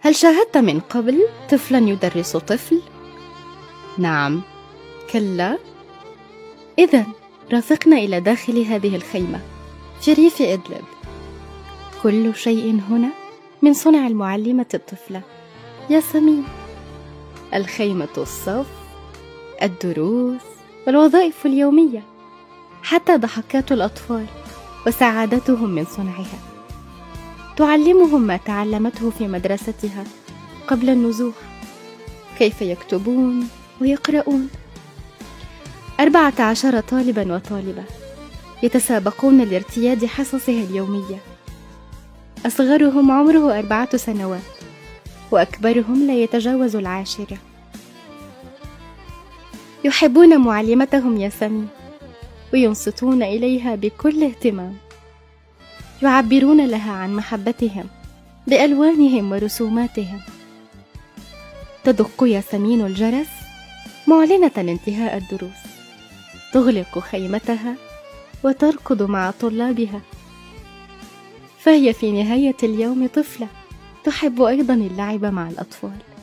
هل شاهدت من قبل طفلا يدرس طفل؟ نعم. كلا. إذن رافقنا إلى داخل هذه الخيمة في ريف إدلب. كل شيء هنا من صنع المعلمة الطفلة ياسمين. الخيمة، الصف، الدروس والوظائف اليومية، حتى ضحكات الأطفال وسعادتهم من صنعها. تعلمهم ما تعلمته في مدرستها قبل النزوح، كيف يكتبون ويقرؤون. 14 طالبا وطالبة يتسابقون لارتياد حصصها اليومية. أصغرهم عمره 4 سنوات، وأكبرهم لا يتجاوز 10. يحبون معلمتهم ياسمين وينصتون إليها بكل اهتمام. يعبرون لها عن محبتهم بألوانهم ورسوماتهم. تدق ياسمين الجرس معلنة انتهاء الدروس، تغلق خيمتها وتركض مع طلابها. فهي في نهاية اليوم طفلة تحب أيضا اللعب مع الأطفال.